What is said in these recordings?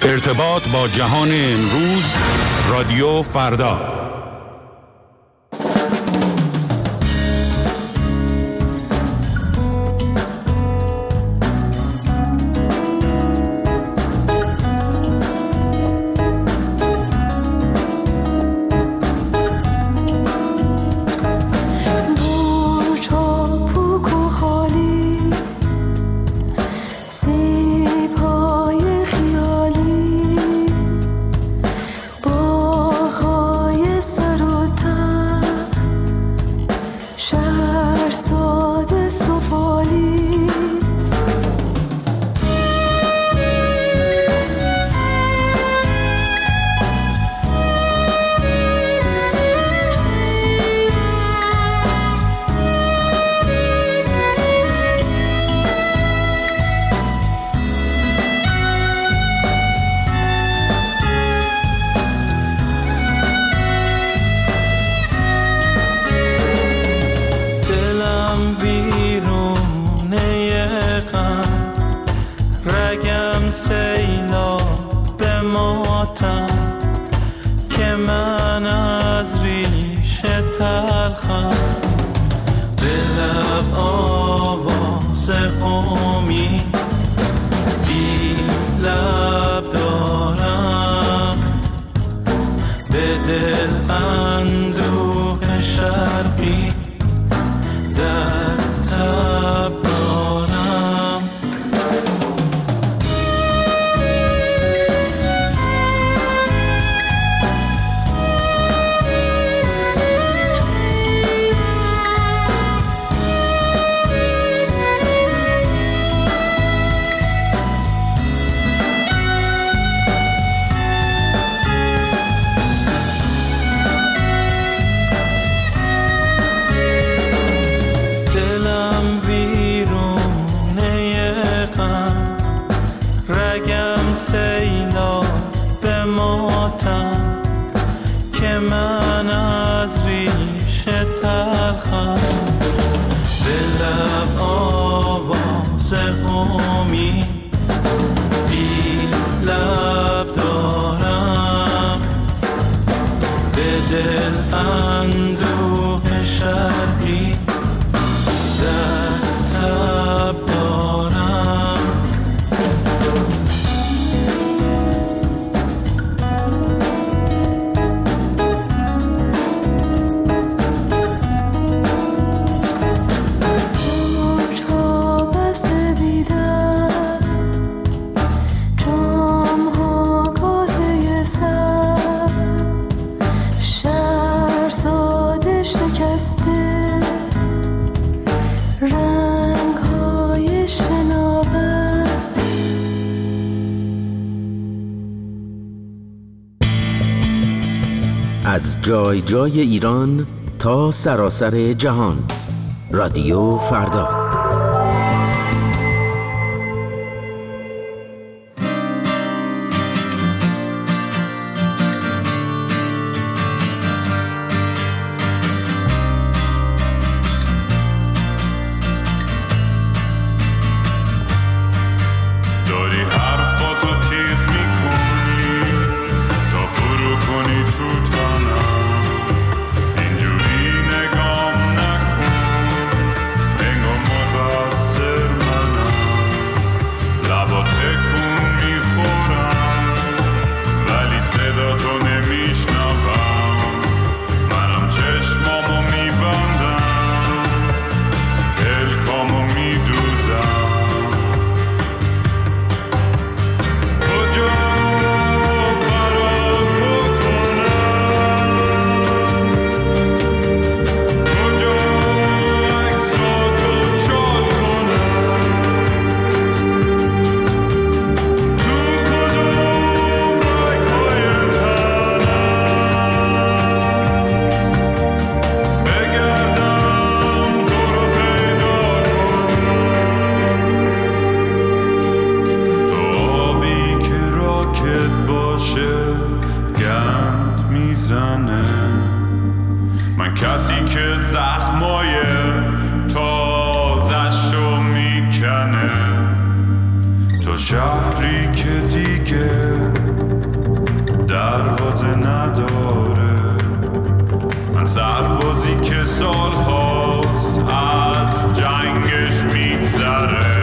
ارتباط با جهان امروز، رادیو فردا. از جای جای ایران تا سراسر جهان، رادیو فردا. من کسی که زخمای تازش رو میکنه، تو شهری که دیگه دروازه نداره. من سربازی که سال هاست از جنگش میگذره.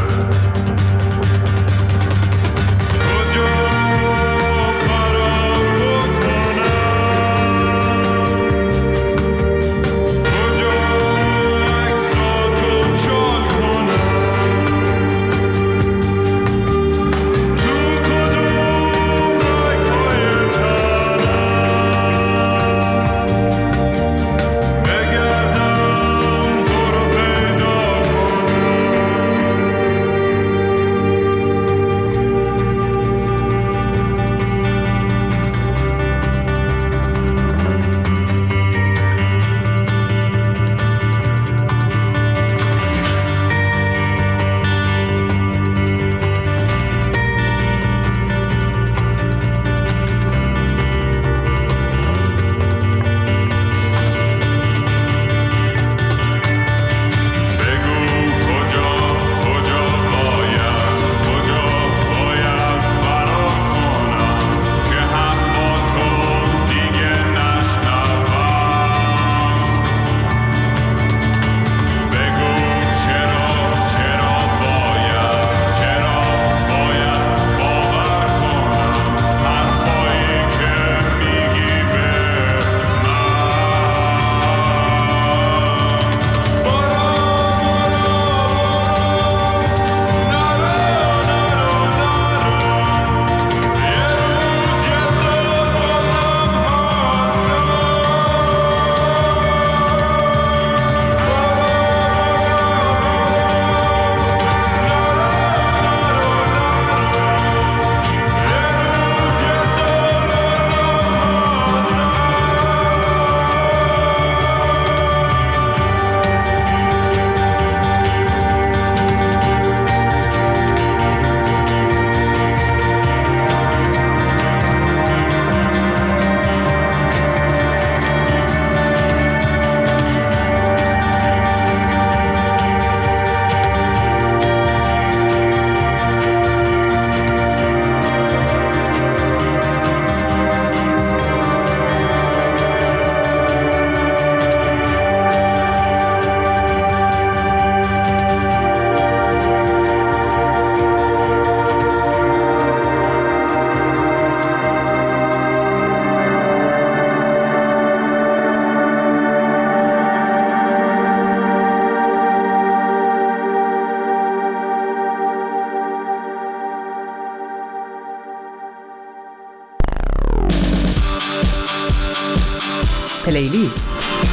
پلیلیست.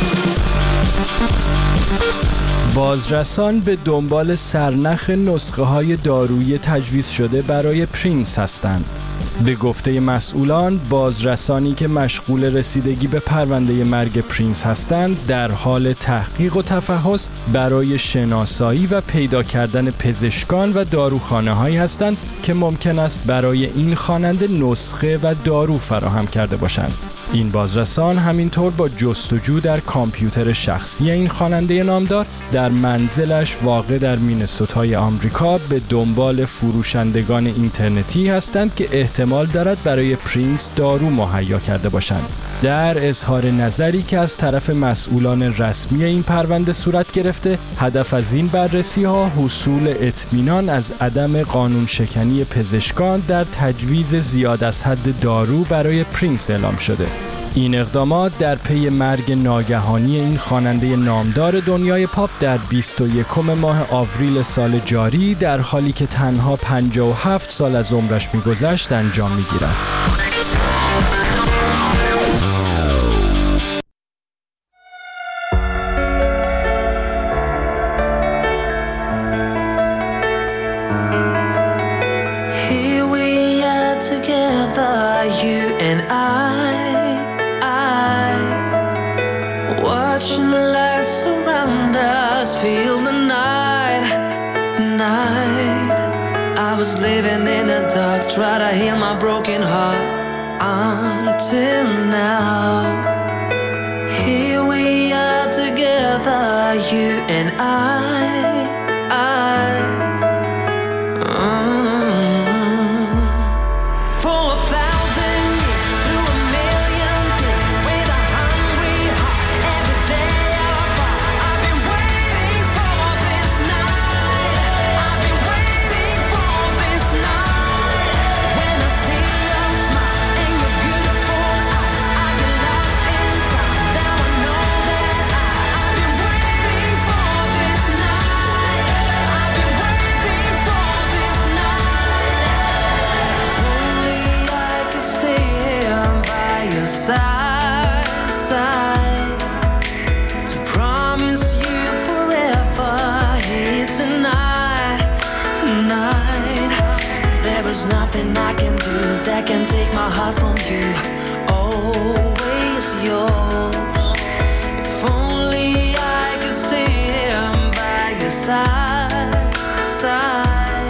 بازرسان به دنبال سرنخ نسخه‌های دارویی تجویز شده برای پرینس هستند. به گفته مسئولان، بازرسانی که مشغول رسیدگی به پرونده مرگ پرینس هستند در حال تحقیق و تفحص برای شناسایی و پیدا کردن پزشکان و داروخانه‌هایی هستند که ممکن است برای این خواننده نسخه و دارو فراهم کرده باشند. این بازرسان همینطور با جستجو در کامپیوتر شخصی این خواننده نامدار در منزلش واقع در مینسوتای آمریکا به دنبال فروشندگان اینترنتی هستند که احتمال دارد برای پرینس دارو مهیا کرده باشند. در اظهار نظری که از طرف مسئولان رسمی این پرونده صورت گرفته، هدف از این بررسی‌ها حصول اطمینان از عدم قانون شکنی پزشکان در تجویز زیاد از حد دارو برای پرینس اعلام شده. این اقدامات در پی مرگ ناگهانی این خواننده نامدار دنیای پاپ در 21 ماه آوریل سال جاری در حالی که تنها 57 سال از عمرش می‌گذشت انجام می‌گیرد. Watching the lights surround us, feel the night. I was living in the dark, try to heal my broken heart. Until now, here we are together, you and I. For 1,000 years side to side to promise you forever here tonight, tonight. There is nothing I can do that can take my heart from you. Always yours. If only I could stay here by your side, side.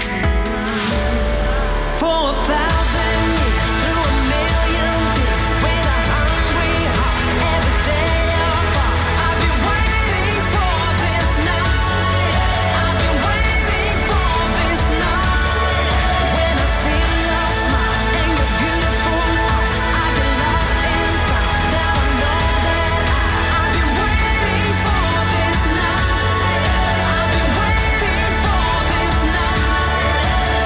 For 1,000 years, through a million days, with a hungry heart, every day apart. I've been waiting for this night. I've been waiting for this night. When I see your smile and your beautiful eyes, I get lost in time. Now I know that I've been waiting for this night. I've been waiting for this night.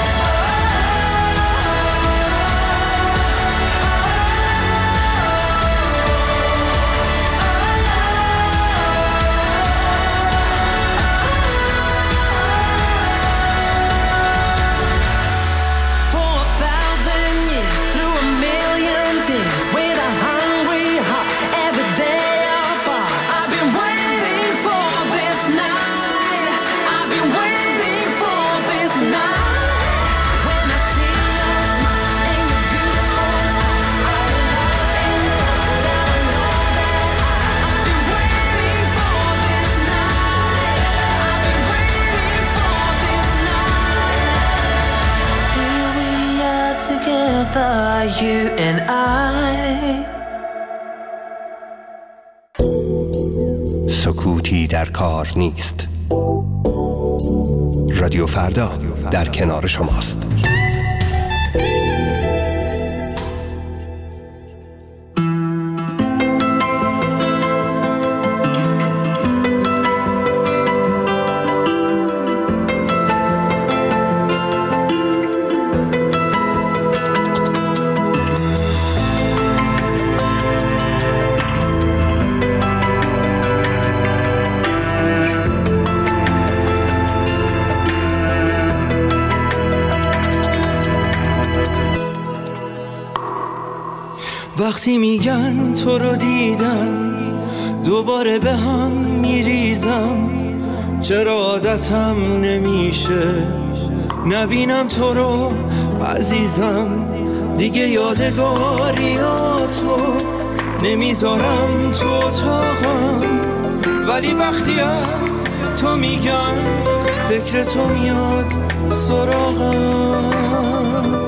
For 1,000 years, through a million days, with a hungry heart, every day apart. I've been waiting for this night. I've been waiting for this night. When I see your smile and your beautiful eyes, I get lost in time. Now I know that I've been waiting for this night. I've been waiting for this night. Here we are together, you and I. سکوتی در کار نیست. رادیو فردا در کنار شماست. وقتی میگن تو رو دیدم دوباره به هم میریزم، چرا عادتم نمیشه نبینم تو رو عزیزم. دیگه یادگاریاتو نمیذارم تو اتاقم، ولی وقتی از تو میگم فکر تو میاد سراغم.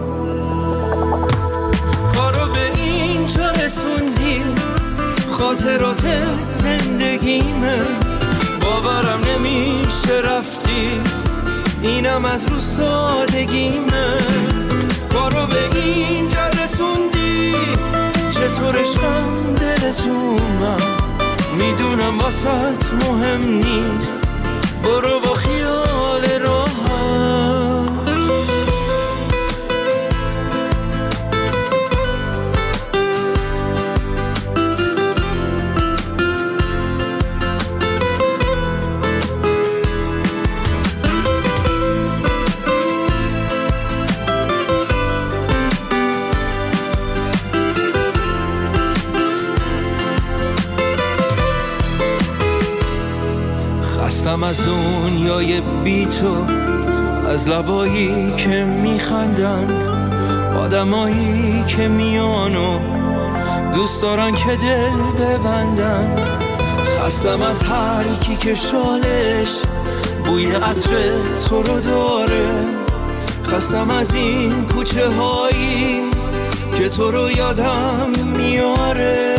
رسوندی خاطرات زندگیمه، باورم نمیشه رفتی، اینم از رو سادگیمه. کارو به اینجا رسوندی، چطور عشقم دلتونم، میدونم واسط مهم نیست، برو با خیال راحت. از دنیای بی تو، از لبایی که میخندن، آدمایی که میانو دوست دارن که دل ببندن. خستم از هر کی که شالش بوی عطر تو رو داره، خستم از این کوچه هایی که تو رو یادم میاره.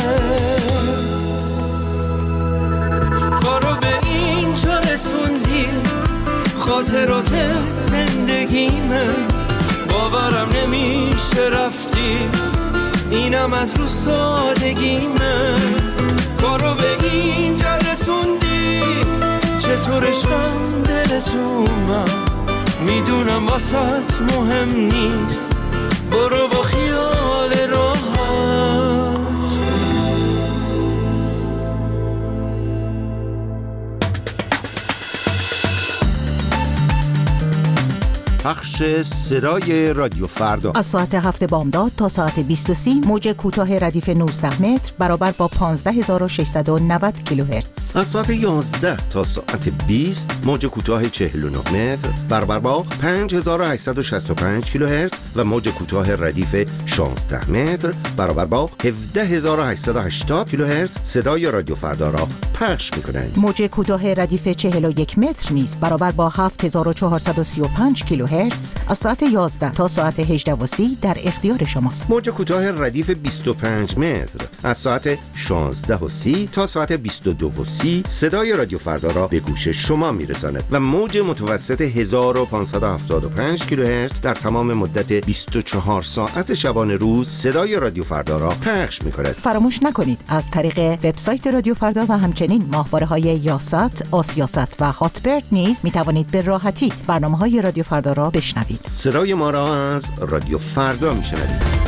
رسوندی خاطرات زندگیمه، باورم نمیشه رفتی، اینم از رو سادگیمه. کارو به اینجا رسوندی، چطور عشقم دلتونم، میدونم واسط مهم نیست، برو با خیال راحت. پخش صدای رادیو فردا از ساعت 7 بامداد تا ساعت 20:30 موج کوتاه ردیف 19 متر برابر با 15690 کیلوهرتز. از ساعت 11 تا ساعت 20 موج کوتاه 49 متر برابر با 5865 کیلوهرتز و موج کوتاه ردیف 16 متر برابر با 17880 کیلوهرتز صدای رادیو فردا را پخش می‌کنند. موج کوتاه ردیف 41 متر نیز برابر با 7435 کیلوهرتز از ساعت 11 تا ساعت 18:30 در اختیار شماست. موج کوتاه ردیف 25 متر از ساعت 16:30 تا ساعت 22:30 صدای رادیو فردا را به گوش شما میرساند و موج متوسط 1575 کیلوهرتز در تمام مدت 24 ساعت شبانه روز صدای رادیو فردا را پخش می‌کند. فراموش نکنید از طریق وبسایت رادیو فردا و همچنین ماهواره‌های یاست، آسیاست و هاتبرد نیز می‌توانید به راحتی برنامه‌های رادیو فردا را بشنوید. صدای ما را از رادیو فردا می‌شنوید.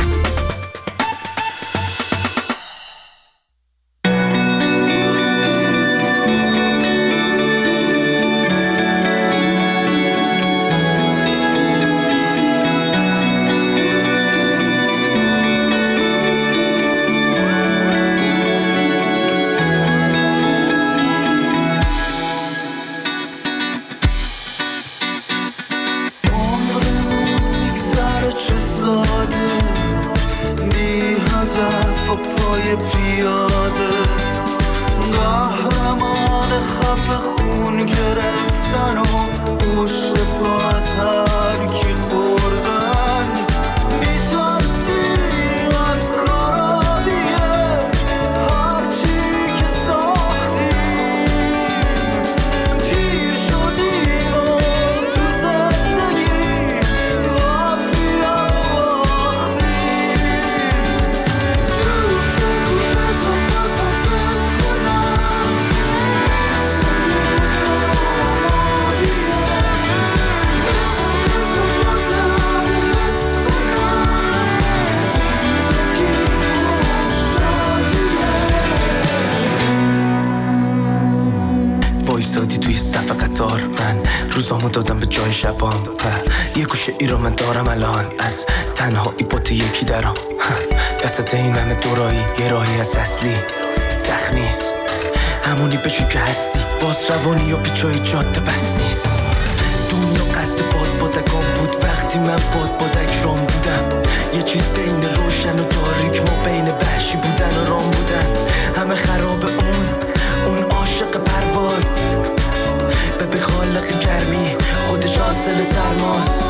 روزامو دادم به جای شبام یه گوشه ای رو من دارم الان از تنهایی با تو یکی درام بسط این همه دورایی یه راهی از اصلی سخت نیست همونی بشو که هستی واس روانی یا پیچای جاده بس نیست دنیا قد بادکان بود وقتی من بادک رام بودم یه چیز بین روشن و تاریک ما بین وحشی بودن و رام بودن همه خراب اون عاشق پرواز به خالق گرمی خودش حاصل سرماست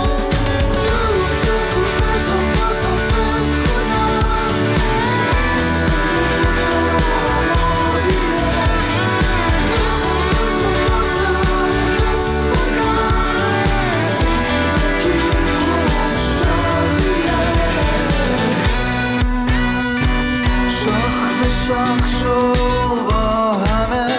شاخ شو با همه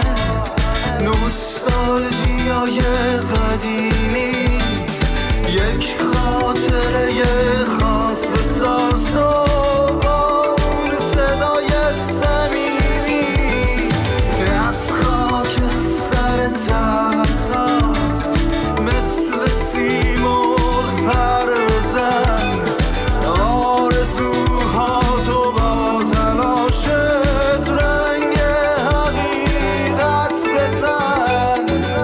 نوستالژیای قدیمی یک خاطره خاص بساز و با اون صدای صمیمی از خاک سر تحت مثل سیمرغ پر بزن آرزوها تو با تلاشت رنگ حقیقت بزن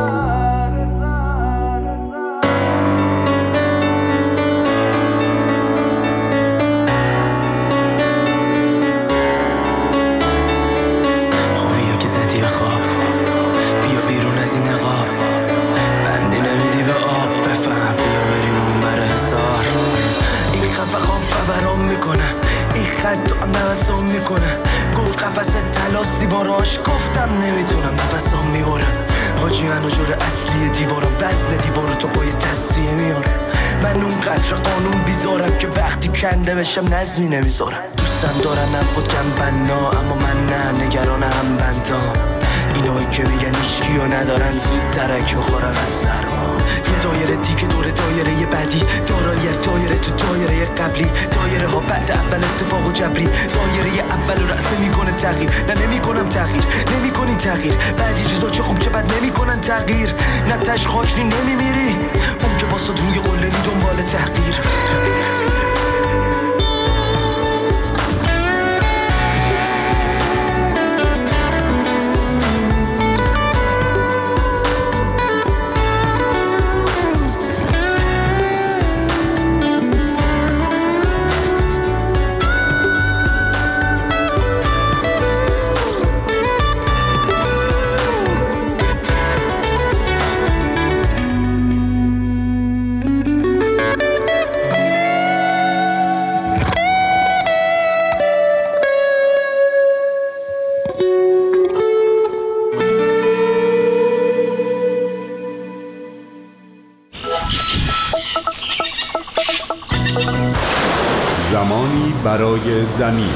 خوبیو که زدی به خواب بیا بیرون از این نقاب بندی نمیدی به آب بفهم بیا بریم اون بر حسار این خفه خواب برام میکنه این خط تو هم نفسام میکنه گفت قفص تلاس دیواراش گفتم نمیتونم نفسام میبرم حاجی منو جور اصلی دیوارم وزن دیوارو تو با یه تصفیه میارم من اون قدر قانون بیزارم که وقتی کنده بشم نظمی نمیذارم دوستم دارن نبود کم بنا اما من نه نگران هم بندام اینایی که میگن ایشکیو ندارن زود ترک میخورن از سرما یه دایره دیگه دور دایره یه بعدی دایره تو دایره قبلی دایره ها بعد اول اتفاق و جبری دایره اول رو رأسه میکنه تغییر نه نمیکنم تغییر نمیکنی تغییر بعضی چیزا چه خوب چه بد نمیکنن تغییر نه تش خاکری نمیمیری اون که واسه روی قله دنبال تحقیر. زمانی برای زمین.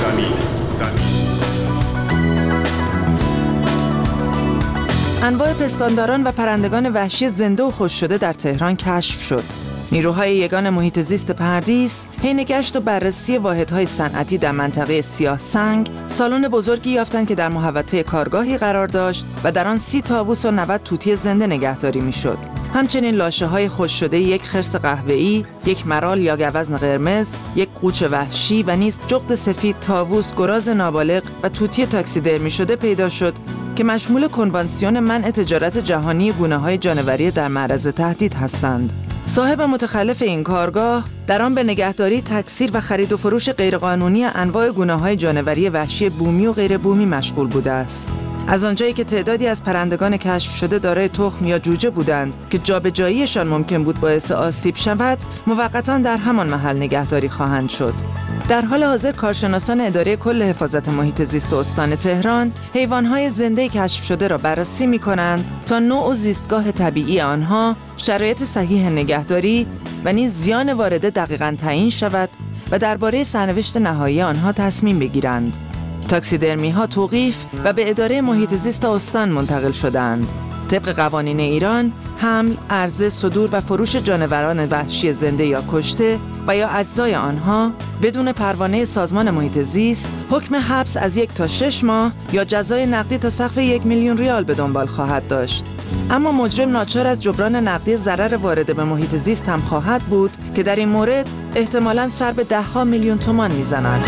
انواع پستانداران و پرندگان وحشی زنده و خوش شده در تهران کشف شد. نیروهای یگان محیط زیست پردیس حین گشت و بررسی واحدهای صنعتی در منطقه سیاه سنگ سالن بزرگی یافتند که در محوطه کارگاهی قرار داشت و در آن 30 طاووس و 90 توتی زنده نگهداری میشد. همچنین لاشه‌های خوش شده یک خرس قهوه‌ای، یک مرال یا گوزن قرمز، یک قوچ وحشی و نیز جغد سفید، طاووس، گراز نابالغ و توتی تاکسیدرمی شده پیدا شد که مشمول کنوانسیون منع تجارت جهانی گونه‌های جانوری در معرض تهدید هستند. صاحب متخلف این کارگاه در آن به نگهداری، تکثیر و خرید و فروش غیرقانونی انواع گونه‌های جانوری وحشی بومی و غیر بومی مشغول بوده است. از آنجایی که تعدادی از پرندگان کشف شده دارای تخم یا جوجه بودند که جابجاییشان ممکن بود باعث آسیب شود، موقتاً در همان محل نگهداری خواهند شد. در حال حاضر کارشناسان اداره کل حفاظت محیط زیست استان تهران حیوانات زنده کشف شده را بررسی می‌کنند تا نوع و زیستگاه طبیعی آنها، شرایط صحیح نگهداری و نیز زیان وارده دقیقاً تعیین شود و درباره سرنوشت نهایی آنها تصمیم بگیرند. تاکسیدرمی ها توقیف و به اداره محیط زیست استان منتقل شدند. طبق قوانین ایران، حمل، عرضه، صدور و فروش جانوران وحشی زنده یا کشته و یا اجزای آنها بدون پروانه سازمان محیط زیست حکم حبس از 1 تا 6 ماه یا جزای نقدی تا سقف 1 میلیون ریال به دنبال خواهد داشت. اما مجرم ناچار از جبران نقدی ضرر وارده به محیط زیست هم خواهد بود که در این مورد احتمالاً سر به 10 میلیون تومان میزند.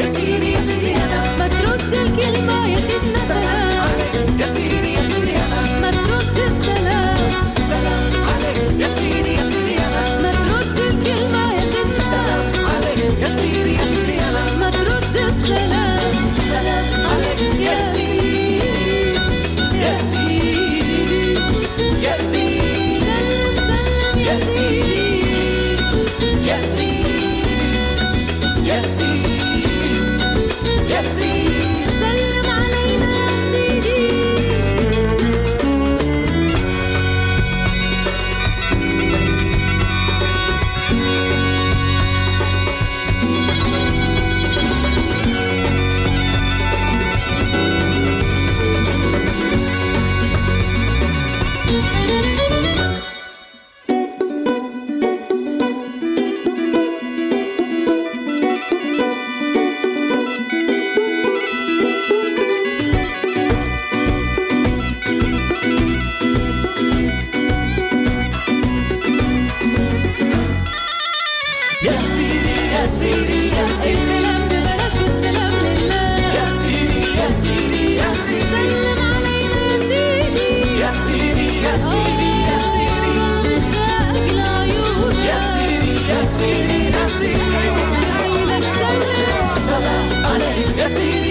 سيدي يا سيدي أنا ما ترد الكلمة يا سيدنا سلام عليك يا سيدي يا سيدي أنا ما ترد السلام سلام عليك يا سيدي يا سيدي أنا ما ترد الكلمة يا سيدنا سلام عليك يا سيدي يا سيدي أنا ما ترد السلام سلام عليك يا سيدي يا سيدي يا سيدي سلم سلم يا سيدي يا سيدي يا سيدي يا سيدي سلم علينا يا سيدي يا سيدي